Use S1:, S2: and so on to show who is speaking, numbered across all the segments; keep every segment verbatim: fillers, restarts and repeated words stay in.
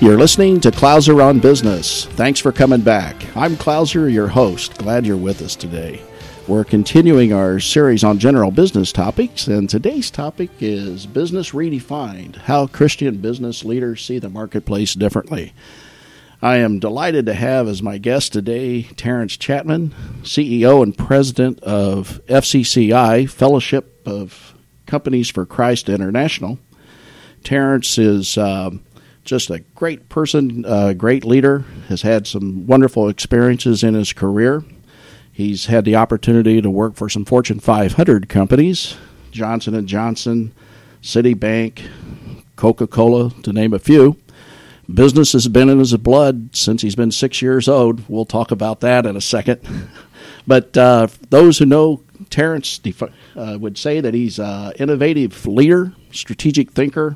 S1: You're listening to Clouser on Business. Thanks for coming back. I'm Clouser, your host. Glad you're with us today. We're continuing our series on general business topics, and today's topic is Business Redefined, how Christian business leaders see the marketplace differently. I am delighted to have as my guest today Terrence Chapman, C E O and President of F C C I, Fellowship of Companies for Christ International. Terrence is uh, just a great person, a great leader, has had some wonderful experiences in his career. He's had the opportunity to work for some Fortune five hundred companies, Johnson and Johnson, Citibank, Coca-Cola, to name a few. Business has been in his blood since he's been six years old. We'll talk about that in a second. But uh, those who know Terrence uh, would say that he's an innovative leader, strategic thinker.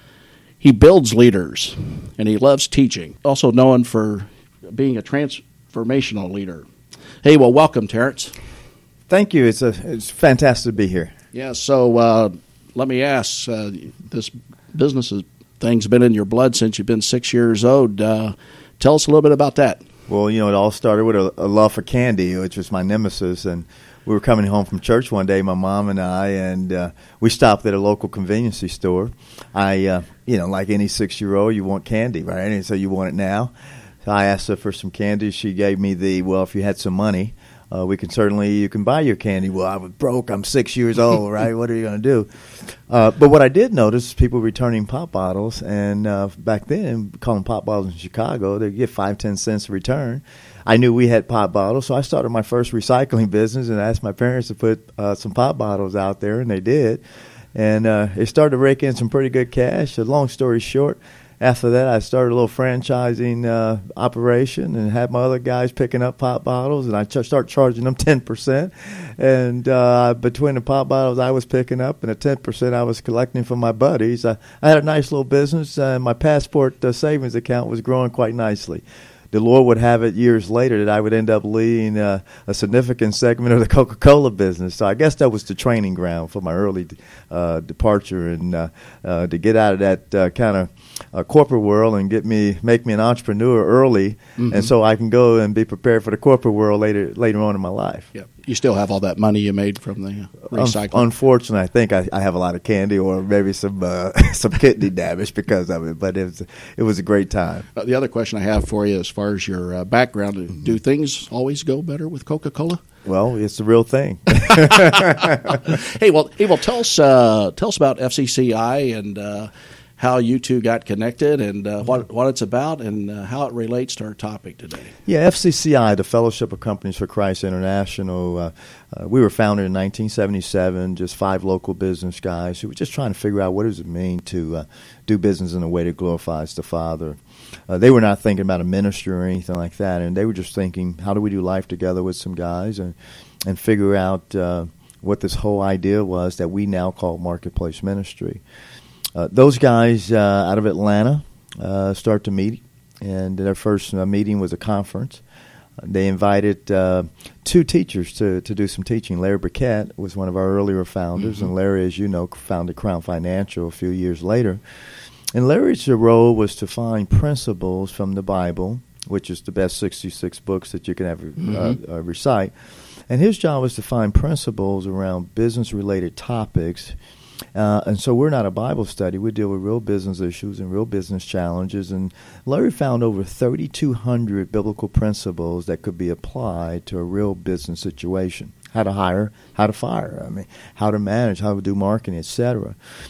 S1: He builds leaders, and he loves teaching. Also known for being a transformational leader. Hey, well, welcome, Terrence.
S2: Thank you. It's a it's fantastic to be here.
S1: Yeah. So uh, let me ask: uh, this business is, thing's been in your blood since you've been six years old. Uh, tell us a little bit about that.
S2: Well, you know, it all started with a, a love for candy, which was my nemesis, and we were coming home from church one day, my mom and I, and uh, we stopped at a local convenience store. I, uh, you know, like any six-year-old, you want candy, right? And so you want it now. So I asked her for some candy. She gave me the, well, if you had some money, uh, we can certainly, you can buy your candy. Well, I was broke. I'm six years old, right? What are you going to do? Uh, but what I did notice is people returning pop bottles, and uh, back then, calling pop bottles in Chicago, they get five, ten cents a return. I knew we had pop bottles, so I started my first recycling business and asked my parents to put uh, some pop bottles out there, and they did. And uh, it started to rake in some pretty good cash. So long story short, after that, I started a little franchising uh, operation and had my other guys picking up pop bottles, and I ch- started charging them ten percent. And uh, between the pop bottles I was picking up and the ten percent I was collecting from my buddies, I, I had a nice little business, and my Passport uh, savings account was growing quite nicely. The Lord would have it years later that I would end up leading uh, a significant segment of the Coca-Cola business. So I guess that was the training ground for my early uh, departure, and uh, uh, to get out of that uh, kind of uh, corporate world and get me, make me an entrepreneur early, mm-hmm. and so I can go and be prepared for the corporate world later later on in my life.
S1: Yep. You still have all that money you made from the recycling?
S2: Un- unfortunately, I think I, I have a lot of candy or maybe some uh, some kidney damage because of it, but it was, it was a great time.
S1: Uh, the other question I have for you as far as your uh, background, mm-hmm. do things always go better with Coca-Cola?
S2: Well, it's the real thing.
S1: hey, well, hey, well, tell us, uh, tell us about F C C I and uh, how you two got connected, and uh, what what it's about, and uh, how it relates to our topic today.
S2: Yeah, F C C I, the Fellowship of Companies for Christ International, uh, uh, we were founded in nineteen seventy-seven, just five local business guys who were just trying to figure out what does it mean to uh, do business in a way that glorifies the Father. Uh, they were not thinking about a ministry or anything like that, and they were just thinking, how do we do life together with some guys and, and figure out uh, what this whole idea was that we now call marketplace ministry. Uh, those guys uh, out of Atlanta uh, start to meet, and their first uh, meeting was a conference. Uh, they invited uh, two teachers to, to do some teaching. Larry Burkett was one of our earlier founders, mm-hmm. and Larry, as you know, founded Crown Financial a few years later. And Larry's role was to find principles from the Bible, which is the best sixty-six books that you can ever mm-hmm. uh, uh, recite. And his job was to find principles around business-related topics. Uh, and so we're not a Bible study. We deal with real business issues and real business challenges. And Larry found over thirty-two hundred biblical principles that could be applied to a real business situation. How to hire, how to fire, I mean, how to manage, how to do marketing, et cetera.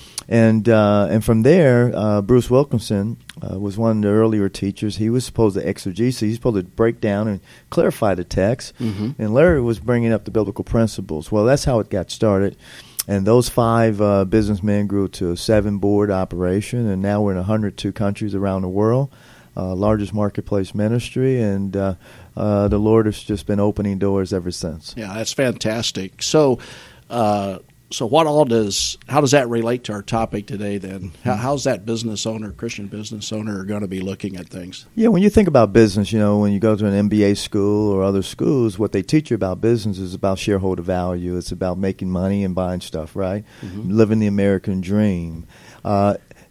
S2: And uh, and from there, uh, Bruce Wilkinson uh, was one of the earlier teachers. He was supposed to exegese. He was supposed to break down and clarify the text. Mm-hmm. And Larry was bringing up the biblical principles. Well, that's how it got started. And those five uh, businessmen grew to a seven-board operation, and now we're in one hundred two countries around the world, uh, largest marketplace ministry, and uh, uh, the Lord has just been opening doors ever since.
S1: Yeah, that's fantastic. So, uh, so what all does, how does that relate to our topic today then? How, how's that business owner, Christian business owner, going to be looking at things?
S2: Yeah, when you think about business, you know, when you go to an M B A school or other schools, what they teach you about business is about shareholder value. It's about making money and buying stuff, right? Mm-hmm. Living the American dream. Uh,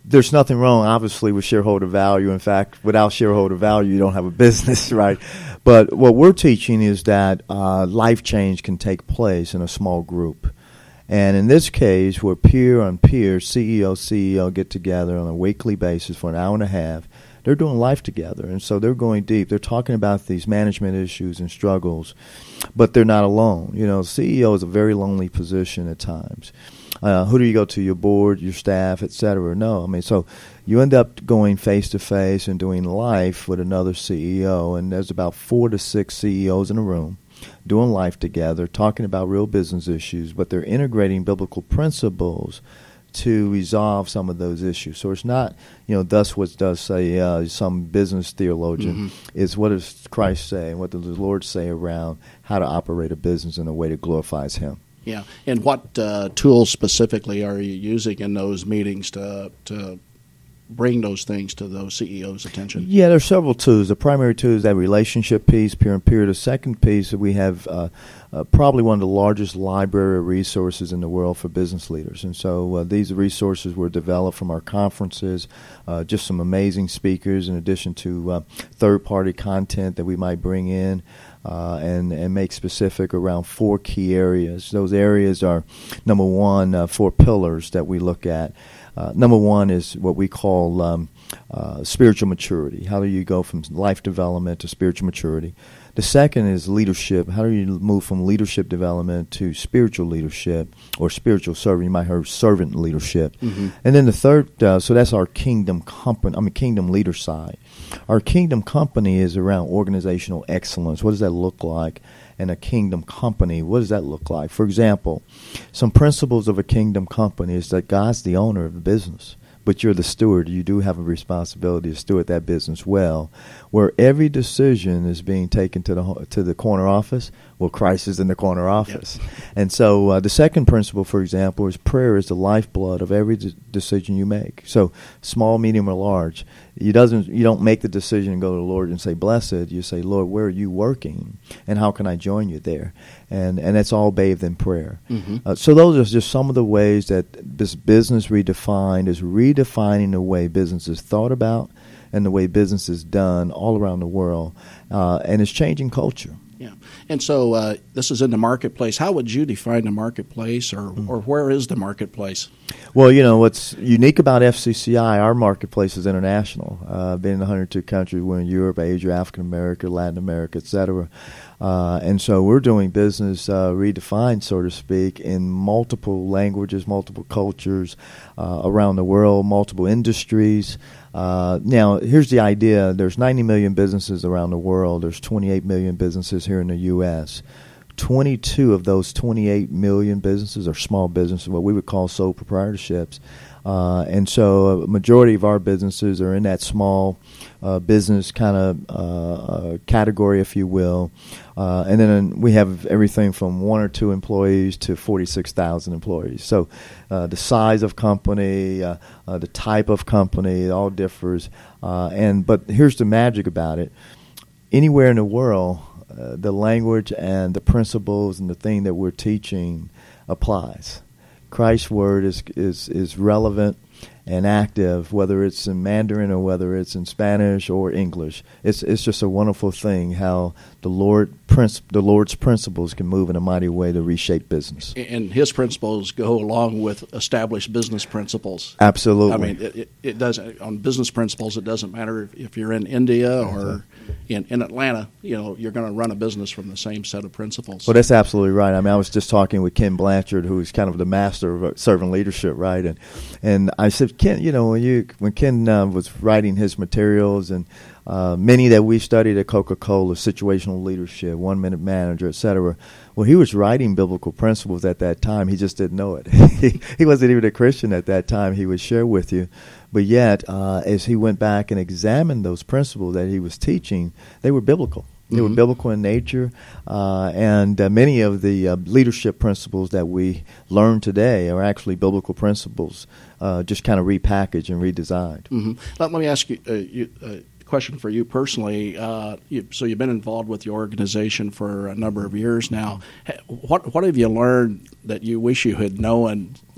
S2: there's nothing wrong, obviously, with shareholder value. In fact, without shareholder value, you don't have a business, right? But what we're teaching is that uh, life change can take place in a small group. And in this case, where peer on peer, C E O, C E O get together on a weekly basis for an hour and a half, they're doing life together. And so they're going deep. They're talking about these management issues and struggles, but they're not alone. You know, C E O is a very lonely position at times. Uh, who do you go to? Your board, your staff, et cetera? No, I mean, so you end up going face to face and doing life with another C E O, and there's about four to six C E Os in a room doing life together, talking about real business issues, but they're integrating biblical principles to resolve some of those issues. So it's not, you know, thus what does say uh, some business theologian. Mm-hmm. It's what does Christ say and what does the Lord say around how to operate a business in a way that glorifies Him.
S1: Yeah, and what uh, tools specifically are you using in those meetings to to bring those things to those C E Os' attention?
S2: Yeah, there are several tools. The primary tool is that relationship piece, peer and peer. The second piece, we have uh, uh, probably one of the largest library resources in the world for business leaders. And so uh, these resources were developed from our conferences, uh, just some amazing speakers in addition to uh, third-party content that we might bring in. Uh, and, and make specific around four key areas. Those areas are, number one, uh, four pillars that we look at. Uh, number one is what we call um, uh, spiritual maturity. How do you go from life development to spiritual maturity? The second is leadership. How do you move from leadership development to spiritual leadership or spiritual servant? You might hear servant leadership. Mm-hmm. And then the third, uh, so that's our kingdom company, I mean kingdom leader side. Our kingdom company is around organizational excellence. What does that look like? And a kingdom company, what does that look like? For example, some principles of a kingdom company is that God's the owner of the business, but you're the steward. You do have a responsibility to steward that business well, where every decision is being taken to the to the corner office. Well, Christ is in the corner office. Yep. And so uh, the second principle, for example, is prayer is the lifeblood of every de- decision you make. So small, medium, or large. You doesn't you don't make the decision and go to the Lord and say, blessed. You say, Lord, where are you working? And how can I join you there? And and that's all bathed in prayer. Mm-hmm. Uh, so those are just some of the ways that this business redefined is redefining the way business is thought about and the way business is done all around the world. Uh, and it's changing culture.
S1: Yeah. And so uh, this is in the marketplace. How would you define the marketplace, or, mm. or where is the marketplace?
S2: Well, you know, what's unique about F C C I, our marketplace is international. Uh, been in one hundred two countries. We're in Europe, Asia, African America, Latin America, et cetera. Uh, and so we're doing business uh, redefined, so to speak, in multiple languages, multiple cultures uh, around the world, multiple industries. Uh, now, here's the idea. There's ninety million businesses around the world. There's twenty-eight million businesses here in the U S twenty-two of those twenty-eight million businesses are small businesses, what we would call sole proprietorships. Uh, and so a majority of our businesses are in that small uh, business kind of uh, uh, category, if you will. Uh, and then we have everything from one or two employees to forty-six thousand employees. So uh, the size of company, uh, uh, the type of company, it all differs. Uh, and but here's the magic about it. Anywhere in the world, uh, the language and the principles and the thing that we're teaching applies. Christ's word is is is relevant and active, whether it's in Mandarin or whether it's in Spanish or English. It's it's just a wonderful thing how the Lord princ- the Lord's principles can move in a mighty way to reshape business.
S1: And His principles go along with established business principles.
S2: Absolutely.
S1: I mean, it, it, it doesn't on business principles. It doesn't matter if, if you're in India or in, in Atlanta. You know, you're going to run a business from the same set of principles.
S2: Well, that's absolutely right. I mean, I was just talking with Ken Blanchard, who's kind of the master of servant leadership, right? And and I said, Ken, you know, when you when Ken uh, was writing his materials, and uh, many that we studied at Coca-Cola, situational leadership, one-minute manager, et cetera. Well, he was writing biblical principles at that time. He just didn't know it. he, he wasn't even a Christian at that time. He would share with you. But yet, uh, as he went back and examined those principles that he was teaching, they were biblical. They mm-hmm. were biblical in nature, uh, and uh, many of the uh, leadership principles that we learn today are actually biblical principles, uh, just kind of repackaged and redesigned.
S1: Mm-hmm. Let, let me ask you, uh, you uh, a question for you personally. Uh, you, so you've been involved with your organization for a number of years now. What what have you learned that you wish you had known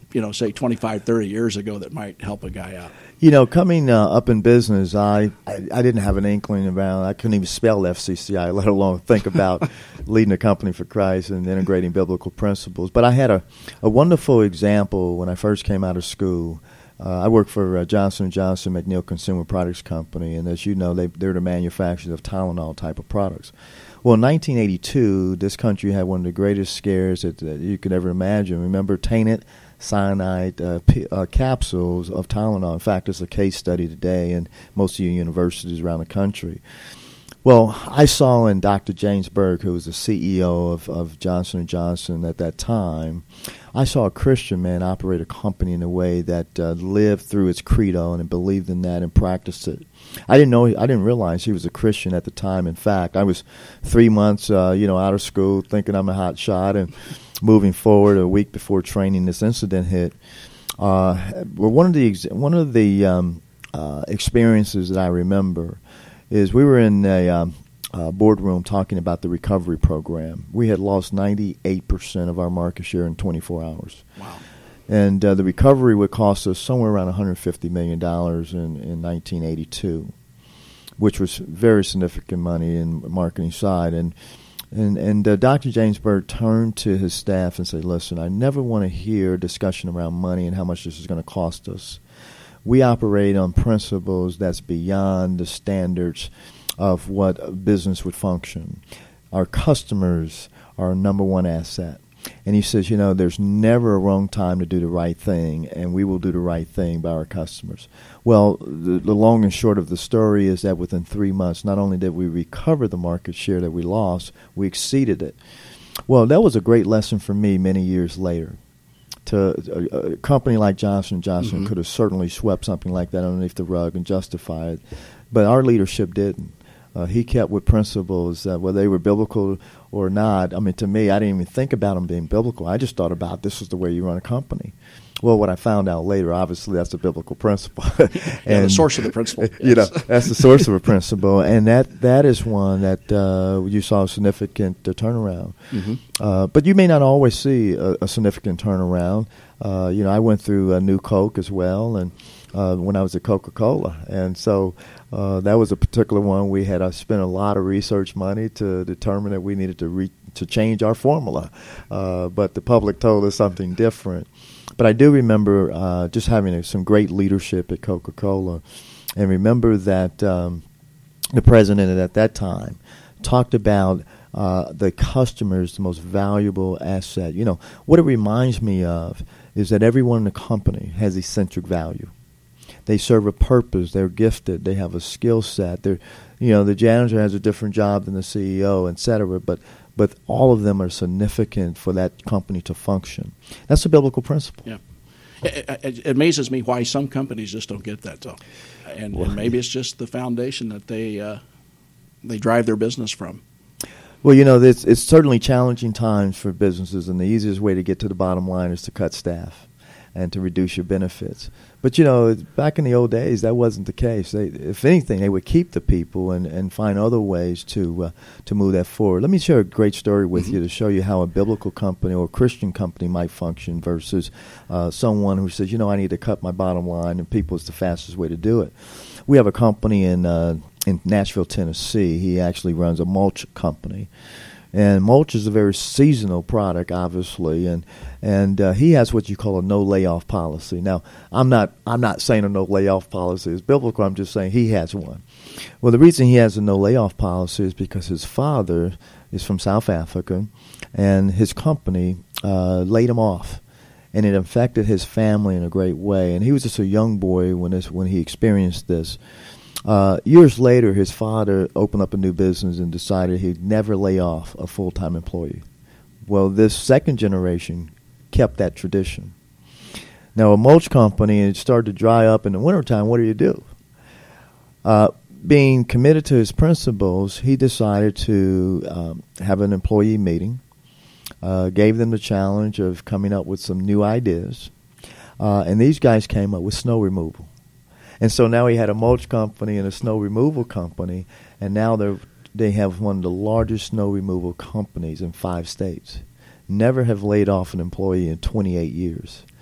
S1: you know, say twenty-five, thirty years ago that might help a guy out?
S2: You know, coming uh, up in business, I, I I didn't have an inkling about, I couldn't even spell F C C I, let alone think about leading a company for Christ and integrating biblical principles. But I had a, a wonderful example when I first came out of school. Uh, I worked for uh, Johnson and Johnson McNeil Consumer Products Company, and as you know, they, they're the manufacturers of Tylenol type of products. Well, in nineteen eighty-two, this country had one of the greatest scares that, that you could ever imagine. Remember tainted cyanide uh, p- uh, capsules of Tylenol. In fact, it's a case study today in most of your universities around the country. Well, I saw in Doctor James Berg, who was the C E O of, of Johnson and Johnson at that time, I saw a Christian man operate a company in a way that uh, lived through its credo and believed in that and practiced it. I didn't know, I didn't realize he was a Christian at the time. In fact, I was three months, uh, you know, out of school, thinking I'm a hot shot, and moving forward a week before training, this incident hit. Uh, well, one of the ex- one of the um, uh, experiences that I remember is we were in a um, uh, boardroom talking about the recovery program. We had lost ninety-eight percent of our market share in twenty-four hours.
S1: Wow.
S2: And uh, the recovery would cost us somewhere around one hundred fifty million dollars in, in nineteen eighty-two, which was very significant money in the marketing side. And and, and uh, Doctor James Berg turned to his staff and said, listen, I never want to hear a discussion around money and how much this is going to cost us. We operate on principles that's beyond the standards of what a business would function. Our customers are our number one asset. And he says, you know, there's never a wrong time to do the right thing, and we will do the right thing by our customers. Well, the, the long and short of the story is that within three months, not only did we recover the market share that we lost, we exceeded it. Well, that was a great lesson for me many years later. To a, a company like Johnson and Johnson mm-hmm. could have certainly swept something like that underneath the rug and justified it, but our leadership didn't. Uh, he kept with principles, uh, whether they were biblical or not. I mean, to me, I didn't even think about them being biblical. I just thought about this is the way you run a company. Well, what I found out later, obviously, that's a biblical principle. and
S1: yeah, the source of the principle. Yes.
S2: You know, that's the source of a principle, and that that is one that uh, you saw a significant uh, turnaround. Mm-hmm. Uh, but you may not always see a, a significant turnaround. Uh, you know, I went through a new Coke as well, and uh, when I was at Coca-Cola, and so uh, that was a particular one we had. I spent a lot of research money to determine that we needed to re- to change our formula, uh, but the public told us something different. But I do remember uh, just having a, some great leadership at Coca-Cola, and remember that um, the president at that time talked about uh, the customer's the most valuable asset. You know, what it reminds me of is that everyone in the company has eccentric value. They serve a purpose. They're gifted. They have a skill set. They're, you know, the janitor has a different job than the C E O, et cetera. But but all of them are significant for that company to function. That's a biblical principle.
S1: Yeah. It, it, it amazes me why some companies just don't get that, though. And, well, and maybe it's just the foundation that they uh, they drive their business from.
S2: Well, you know, it's, it's certainly challenging times for businesses, and the easiest way to get to the bottom line is to cut staff and to reduce your benefits. But, you know, back in the old days, that wasn't the case. They, if anything, they would keep the people and, and find other ways to uh, to move that forward. Let me share a great story with mm-hmm. you to show you how a biblical company or a Christian company might function versus uh, someone who says, you know, I need to cut my bottom line, and people is the fastest way to do it. We have a company in uh, in Nashville, Tennessee. He actually runs a mulch company. And mulch is a very seasonal product, obviously, and and uh, he has what you call a no layoff policy. Now, I'm not I'm not saying a no layoff policy is biblical. I'm just saying he has one. Well, the reason he has a no layoff policy is because his father is from South Africa, and his company uh, laid him off, and it affected his family in a great way. And he was just a young boy when this when he experienced this. Uh, years later, his father opened up a new business and decided he'd never lay off a full-time employee. Well, this second generation kept that tradition. Now, a mulch company, and it started to dry up in the wintertime, what do you do? Uh, being committed to his principles, he decided to um, have an employee meeting, uh, gave them the challenge of coming up with some new ideas, uh, and these guys came up with snow removal. And so now he had a mulch company and a snow removal company, and now they they have one of the largest snow removal companies in five states. Never have laid off an employee in twenty-eight years.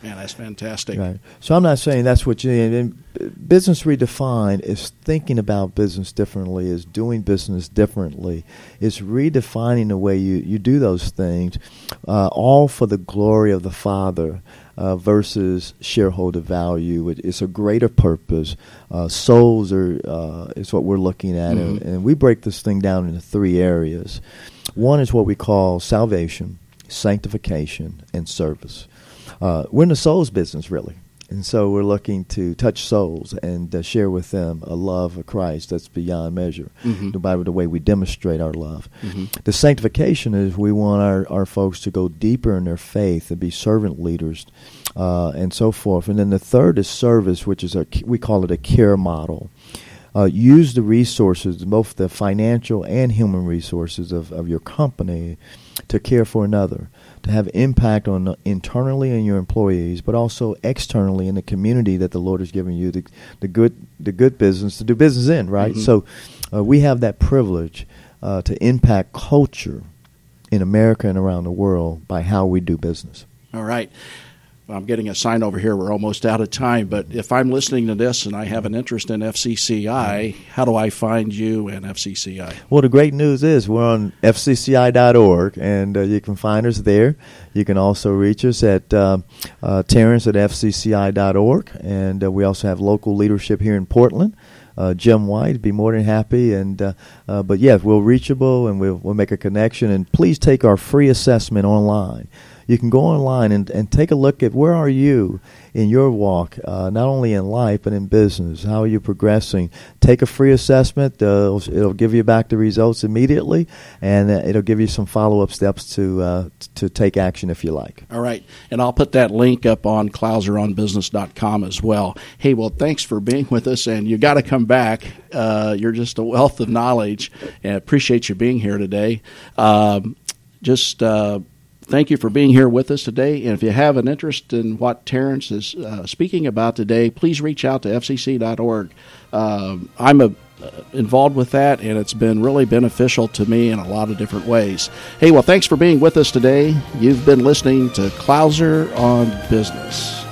S1: Man, that's fantastic.
S2: Right. So I'm not saying that's what you need. And Business Redefined is thinking about business differently, is doing business differently. It's redefining the way you, you do those things, uh, all for the glory of the Father uh, versus shareholder value. It, it's a greater purpose. Uh, souls are uh, is what we're looking at. Mm-hmm. and, and we break this thing down into three areas. One is what we call salvation, sanctification, and service. Uh, we're in the souls business, really. And so we're looking to touch souls and uh, share with them a love of Christ that's beyond measure, mm-hmm. the, by the way we demonstrate our love. Mm-hmm. The sanctification is we want our, our folks to go deeper in their faith and be servant leaders uh, and so forth. And then the third is service, which is a, we call it a care model. Uh, use the resources, both the financial and human resources of, of your company to care for another, to have impact on uh, internally in your employees, but also externally in the community that the Lord has given you the, the good the good business to do business in, right? Mm-hmm. So uh, we have that privilege uh, to impact culture in America and around the world by how we do business.
S1: All right. I'm getting a sign over here. We're almost out of time. But if I'm listening to this and I have an interest in F C C I, how do I find you and F C C I?
S2: Well, the great news is we're on F C C I dot org, and uh, you can find us there. You can also reach us at uh, uh, Terrence at F C C I dot org, and uh, we also have local leadership here in Portland. Uh, Jim White would be more than happy, and uh, uh, but yes, we're reachable, and we'll, we'll make a connection. And please take our free assessment online. You can go online and, and take a look at where are you in your walk, uh, not only in life but in business. How are you progressing? Take a free assessment. Uh, it'll, it'll give you back the results immediately, and uh, it'll give you some follow-up steps to uh, to take action if you like.
S1: All right, and I'll put that link up on Clouser on Business dot com as well. Hey, well, thanks for being with us, and you got to come back. Uh, you're just a wealth of knowledge, and appreciate you being here today. Um, just. Uh, Thank you for being here with us today. And if you have an interest in what Terrence is uh, speaking about today, please reach out to F C C dot org. Um, I'm a, uh, involved with that, and it's been really beneficial to me in a lot of different ways. Hey, well, thanks for being with us today. You've been listening to Clouser on Business.